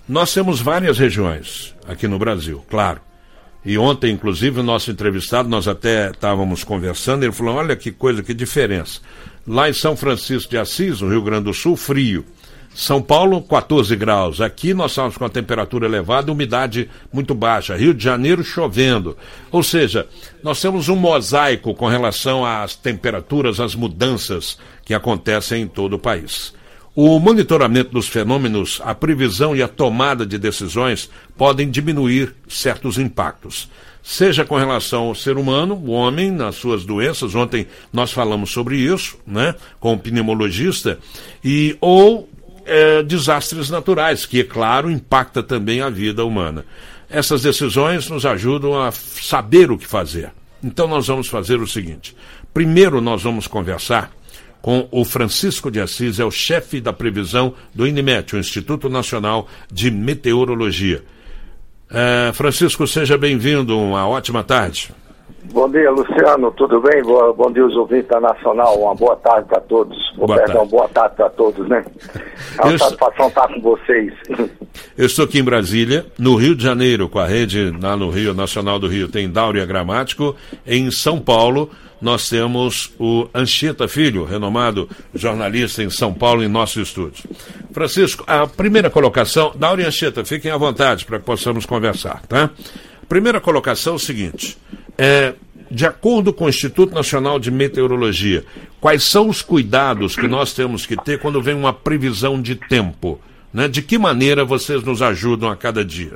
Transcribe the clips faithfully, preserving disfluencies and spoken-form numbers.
Nós temos várias regiões aqui no Brasil, claro. E ontem, inclusive, o nosso entrevistado, nós até estávamos conversando, ele falou, olha que coisa, que diferença. Lá em São Francisco de Assis, no Rio Grande do Sul, frio. São Paulo, quatorze graus. Aqui nós estamos com a temperatura elevada, umidade muito baixa. Rio de Janeiro, chovendo. Ou seja, nós temos um mosaico com relação às temperaturas, às mudanças que acontecem em todo o país. O monitoramento dos fenômenos, a previsão e a tomada de decisões podem diminuir certos impactos. Seja com relação ao ser humano, o homem, nas suas doenças, ontem nós falamos sobre isso, né, com o pneumologista, e, ou é, desastres naturais, que, é claro, impacta também a vida humana. Essas decisões nos ajudam a saber o que fazer. Então nós vamos fazer o seguinte, primeiro nós vamos conversar com o Francisco de Assis, é o chefe da previsão do INMET, o Instituto Nacional de Meteorologia. É, Francisco, seja bem-vindo, uma ótima tarde. Bom dia, Luciano, tudo bem? Boa, bom dia, os ouvintes da Nacional, uma boa tarde para todos. Boa Perdão, tarde. Boa tarde para todos, né? É uma Eu satisfação estar com vocês. Eu estou aqui em Brasília, no Rio de Janeiro, com a rede lá no Rio Nacional do Rio, tem Dáurea Gramático. Em São Paulo, nós temos o Anchieta Filho, renomado jornalista em São Paulo, em nosso estúdio. Francisco, a primeira colocação, Dáurea e Anchieta, fiquem à vontade para que possamos conversar, tá? Primeira colocação é o seguinte, é, de acordo com o Instituto Nacional de Meteorologia, quais são os cuidados que nós temos que ter quando vem uma previsão de tempo? Né? De que maneira vocês nos ajudam a cada dia?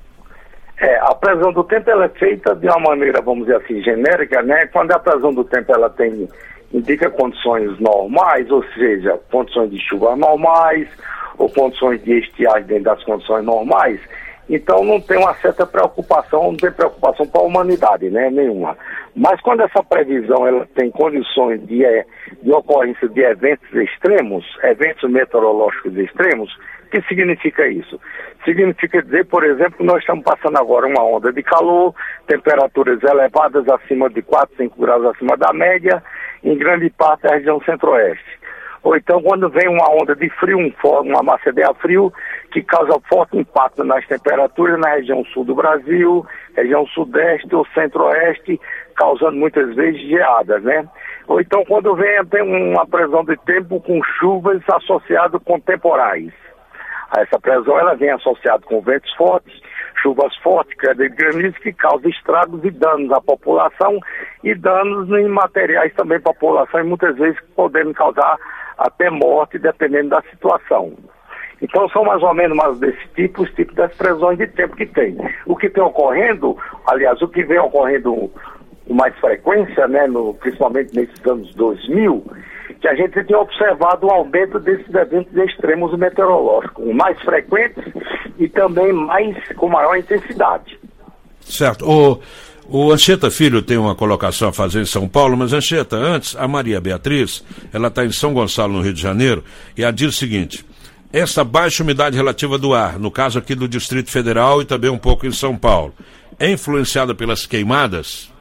É, a previsão do tempo ela é feita de uma maneira, vamos dizer assim, genérica, né? Quando a previsão do tempo ela tem, indica condições normais, ou seja, condições de chuva normais, ou condições de estiagem dentro das condições normais, então não tem uma certa preocupação, não tem preocupação para a humanidade, né? Nenhuma. Mas quando essa previsão ela tem condições de, de ocorrência de eventos extremos, eventos meteorológicos extremos, o que significa isso? Significa dizer, por exemplo, que nós estamos passando agora uma onda de calor, temperaturas elevadas acima de quatro, cinco graus acima da média, em grande parte da região centro-oeste. Ou então quando vem uma onda de frio, um, uma massa de ar frio, que causa forte impacto nas temperaturas na região sul do Brasil, região sudeste ou centro-oeste, causando muitas vezes geadas, né? Ou então quando vem tem uma previsão de tempo com chuvas associadas com temporais. Essa previsão ela vem associada com ventos fortes, chuvas fortes, queda de granizo, que causam estragos e danos à população e danos em materiais também para a população e muitas vezes podendo causar até morte, dependendo da situação. Então são mais ou menos mais desse tipo, os tipos das previsões de tempo que tem. O que tem ocorrendo, aliás, o que vem ocorrendo com mais frequência, né, no, principalmente nesses anos dois mil, que a gente tem observado o aumento desses eventos extremos meteorológicos, mais frequentes e também mais com maior intensidade. Certo. O, o Anchieta Filho tem uma colocação a fazer em São Paulo, mas Anchieta, antes, a Maria Beatriz, ela está em São Gonçalo, no Rio de Janeiro, e ela diz o seguinte, essa baixa umidade relativa do ar, no caso aqui do Distrito Federal e também um pouco em São Paulo, é influenciada pelas queimadas?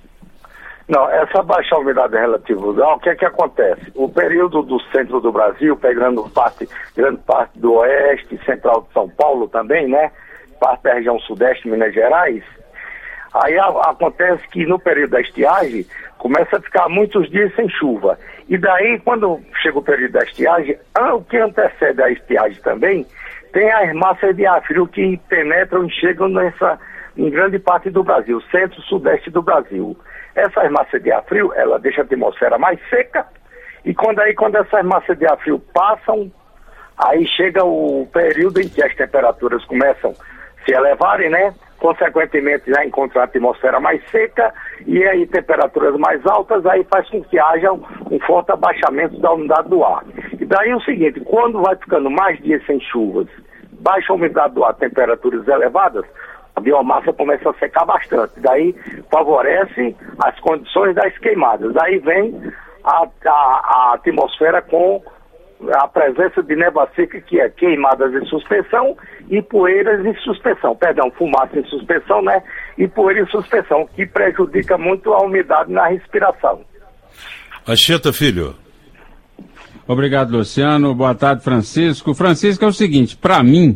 Não, essa baixa umidade relativa do ar, o que é que acontece? O período do centro do Brasil, pegando parte, grande parte do oeste, central de São Paulo também, né? Parte da região sudeste, Minas Gerais, aí a, acontece que no período da estiagem, começa a ficar muitos dias sem chuva. E daí, quando chega o período da estiagem, o que antecede a estiagem também, tem as massas de ar frio que penetram e chegam nessa, em grande parte do Brasil, centro e sudeste do Brasil. Essas massas de ar frio, ela deixa a atmosfera mais seca, e quando, aí, quando essas massas de ar frio passam, aí chega o período em que as temperaturas começam a se elevarem, né? Consequentemente, já encontra a atmosfera mais seca, e aí temperaturas mais altas, aí faz com que haja um, um forte abaixamento da umidade do ar. E daí o seguinte, quando vai ficando mais dias sem chuvas, baixa a umidade do ar, temperaturas elevadas, a biomassa começa a secar bastante, daí favorece as condições das queimadas. Daí vem a, a, a atmosfera com a presença de névoa seca, que é queimadas em suspensão e poeiras em suspensão, perdão, fumaça em suspensão, né? E poeira em suspensão, que prejudica muito a umidade na respiração. Anchieta Filho. Obrigado, Luciano. Boa tarde, Francisco. Francisco, é o seguinte, para mim,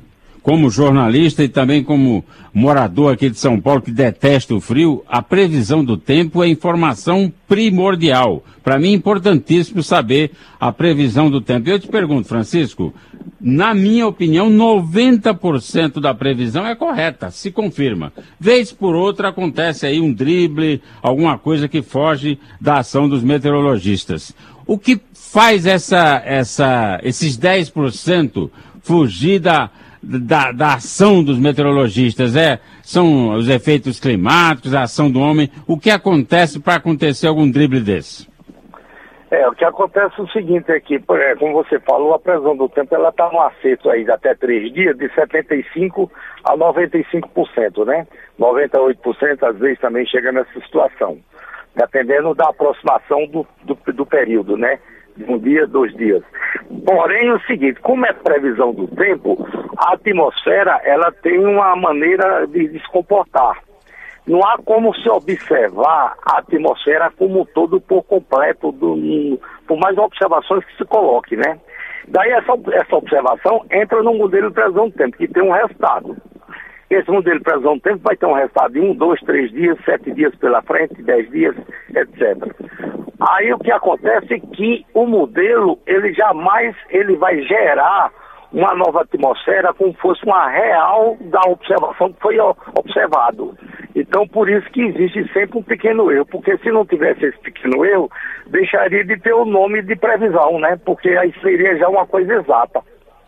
como jornalista e também como morador aqui de São Paulo que detesta o frio, a previsão do tempo é informação primordial. Para mim é importantíssimo saber a previsão do tempo. Eu te pergunto, Francisco, na minha opinião, noventa por cento da previsão é correta, se confirma. Vez por outra acontece aí um drible, alguma coisa que foge da ação dos meteorologistas. O que faz essa, essa, esses dez por cento fugir da, da, da ação dos meteorologistas? É, são os efeitos climáticos, a ação do homem. O que acontece para acontecer algum drible desse? É, o que acontece é o seguinte aqui, é, como você falou, a previsão do tempo ela está no acerto aí de até três dias, de setenta e cinco por cento a noventa e cinco por cento, né? noventa e oito por cento às vezes também chega nessa situação, dependendo da aproximação do, do, do período, né? Um dia, dois dias. Porém, é o seguinte, como é previsão do tempo, a atmosfera, ela tem uma maneira de, de se comportar. Não há como se observar a atmosfera como um todo por completo, do, por mais observações que se coloque, né? Daí essa, essa observação entra no modelo de previsão do tempo, que tem um resultado. Esse modelo de previsão do tempo vai ter um resultado de um, dois, três dias, sete dias pela frente, dez dias, etcétera. Aí o que acontece é que o modelo, ele jamais ele vai gerar uma nova atmosfera como fosse uma real da observação que foi observado. Então, por isso que existe sempre um pequeno erro, porque se não tivesse esse pequeno erro, deixaria de ter o nome de previsão, né? Porque aí seria já uma coisa exata.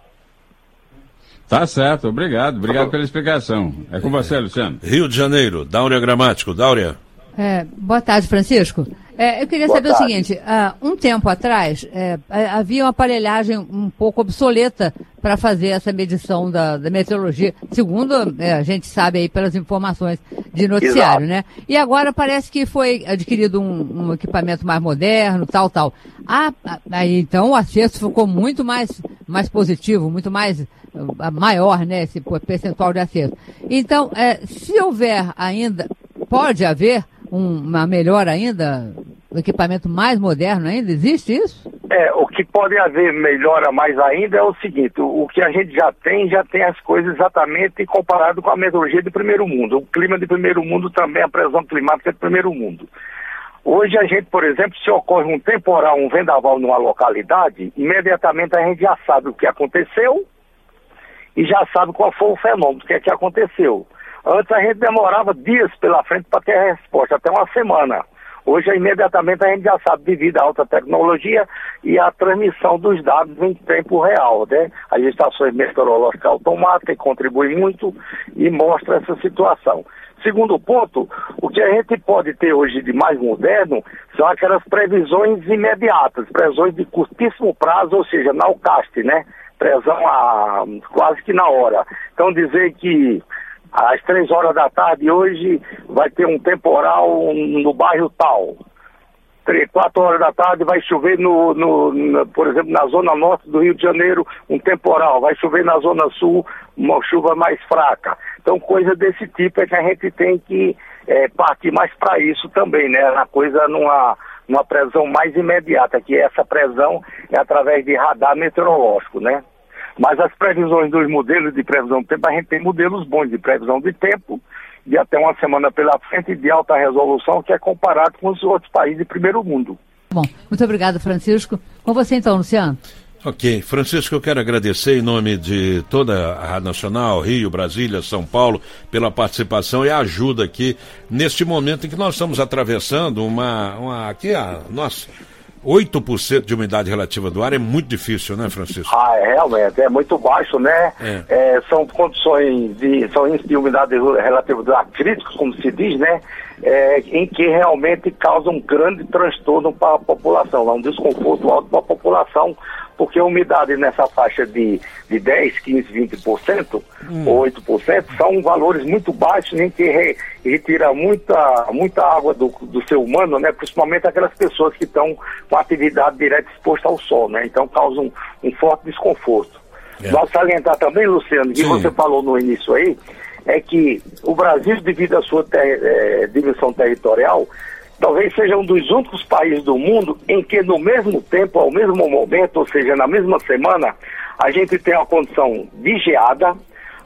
Tá certo, obrigado, obrigado pela explicação. É com você, Luciano. Rio de Janeiro, Dáurea Gramático. Dáurea. É, boa tarde, Francisco. É, eu queria Boa saber tarde. o seguinte, uh, um tempo atrás é, havia uma aparelhagem um pouco obsoleta para fazer essa medição da, da meteorologia, segundo é, a gente sabe aí pelas informações de noticiário, Exato. né? E agora parece que foi adquirido um, um equipamento mais moderno, tal, tal. Ah, aí então o acerto ficou muito mais, mais positivo, muito mais uh, maior, né, esse percentual de acerto. Então, é, se houver ainda, pode haver um, uma melhor ainda, um equipamento mais moderno ainda? Existe isso? É, o que pode haver melhora mais ainda é o seguinte, o, o que a gente já tem, já tem as coisas exatamente comparado com a meteorologia de primeiro mundo. O clima de primeiro mundo também, a previsão climática de primeiro mundo. Hoje a gente, por exemplo, se ocorre um temporal, um vendaval numa localidade, imediatamente a gente já sabe o que aconteceu e já sabe qual foi o fenômeno, o que é que aconteceu. Antes a gente demorava dias pela frente para ter a resposta, até uma semana. Hoje, imediatamente, a gente já sabe devido à alta tecnologia e à transmissão dos dados em tempo real, né? As estações meteorológicas automáticas contribuem muito e mostram essa situação. Segundo ponto, o que a gente pode ter hoje de mais moderno são aquelas previsões imediatas, previsões de curtíssimo prazo, ou seja, nowcast, né? Previsão a, quase que na hora. Então, dizer que às três horas da tarde hoje vai ter um temporal no bairro tal. Três, quatro horas da tarde vai chover, no, no, no, por exemplo, na zona norte do Rio de Janeiro, um temporal. Vai chover na zona sul, uma chuva mais fraca. Então, coisa desse tipo é que a gente tem que é, partir mais para isso também, né? Na coisa numa, numa previsão mais imediata, que essa previsão é através de radar meteorológico, né? Mas as previsões dos modelos de previsão do tempo, a gente tem modelos bons de previsão de tempo, de até uma semana pela frente, de alta resolução, que é comparado com os outros países de primeiro mundo. Bom, muito obrigado, Francisco. Com você então, Luciano. Ok, Francisco, eu quero agradecer em nome de toda a Rádio Nacional, Rio, Brasília, São Paulo, pela participação e a ajuda aqui, neste momento em que nós estamos atravessando uma, uma aqui a nossa... oito por cento de umidade relativa do ar é muito difícil, né, Francisco? Ah, é, realmente, é muito baixo, né? É. É, são condições de, são índices de umidade relativa do ar críticos, como se diz, né? É, em que realmente causam um grande transtorno para a população, um desconforto alto para a população, porque a umidade nessa faixa de, de dez, quinze, vinte por cento, hum. ou oito por cento, são valores muito baixos, em que re, retira muita, muita água do, do ser humano, né? Principalmente aquelas pessoas que estão com atividade direta exposta ao sol, né? Então causam um, um forte desconforto. É. Vale salientar também, Luciano, que Sim. você falou no início aí, é que o Brasil, devido à sua ter, é, dimensão territorial, talvez seja um dos únicos países do mundo em que no mesmo tempo, ao mesmo momento, ou seja, na mesma semana, a gente tem uma condição de geada,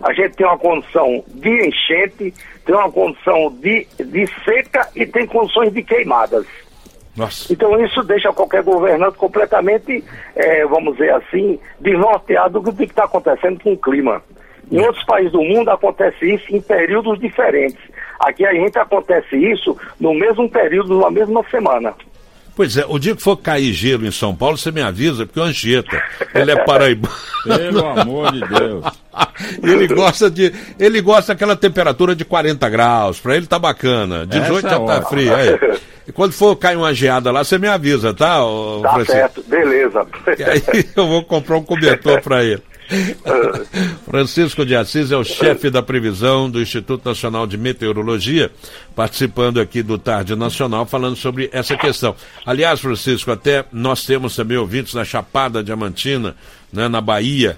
A gente tem uma condição de enchente, tem uma condição de, de seca e tem condições de queimadas. Nossa. Então isso deixa qualquer governante completamente, é, vamos dizer assim, desnorteado do que está acontecendo com o clima. Em é. outros países do mundo acontece isso em períodos diferentes. Aqui a gente acontece isso no mesmo período, na mesma semana. Pois é, o dia que for cair gelo em São Paulo, você me avisa, porque o Anchieta, ele é paraibano. Pelo amor de Deus. Ele gosta de. Ele gosta daquela temperatura de quarenta graus, pra ele tá bacana. dezoito já tá frio. Aí. E quando for cair uma geada lá, você me avisa, tá? Ô, tá Francisco? Certo, beleza. E aí eu vou comprar um cobertor pra ele. Francisco de Assis é o chefe da previsão do Instituto Nacional de Meteorologia, participando aqui do Tarde Nacional, falando sobre essa questão. Aliás, Francisco, até nós temos também ouvintes na Chapada Diamantina, né, na Bahia,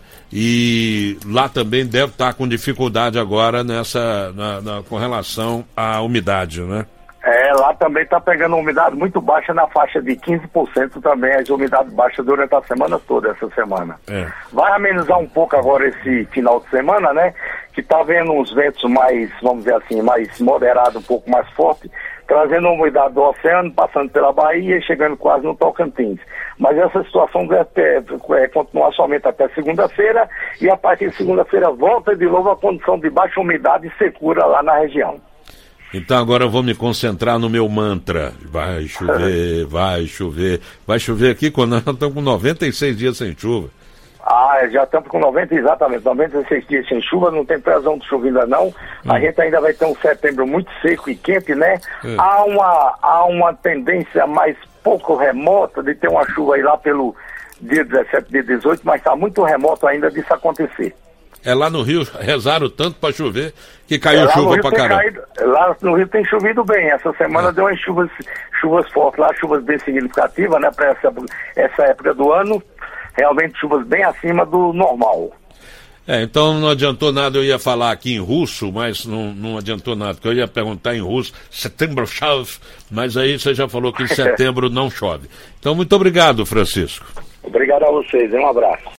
e lá também deve estar com dificuldade agora nessa, na, na, com relação à umidade, né? É, lá também está pegando umidade muito baixa, na faixa de quinze por cento também, as umidades baixas durante a semana toda, essa semana. É. Vai amenizar um pouco agora esse final de semana, né? Que está vendo uns ventos mais, vamos dizer assim, mais moderados, um pouco mais forte, trazendo a umidade do oceano, passando pela Bahia e chegando quase no Tocantins. Mas essa situação deve ter, é, continuar somente até segunda-feira, e a partir de segunda-feira volta de novo a condição de baixa umidade e secura lá na região. Então agora eu vou me concentrar no meu mantra. Vai chover, vai chover. Vai chover aqui quando nós estamos com noventa e seis dias sem chuva. Ah, já estamos com noventa, exatamente, noventa e seis dias sem chuva, não tem previsão de chuva ainda não. Hum. A gente ainda vai ter um setembro muito seco e quente, né? É. Há, uma, há uma tendência mais pouco remota de ter uma chuva aí lá pelo dia dezessete, dia dezoito, mas está muito remoto ainda disso acontecer. É lá no Rio, rezaram tanto para chover que caiu é, chuva para caramba. Caído, lá no Rio tem chovido bem. Essa semana é. deu umas chuvas, chuvas fortes lá, chuvas bem significativas, né, para essa, essa época do ano. Realmente chuvas bem acima do normal. É, então não adiantou nada, eu ia falar aqui em russo, mas não, não adiantou nada, porque eu ia perguntar em russo, setembro chove, mas aí você já falou que em setembro não chove. Então muito obrigado, Francisco. Obrigado a vocês, um abraço.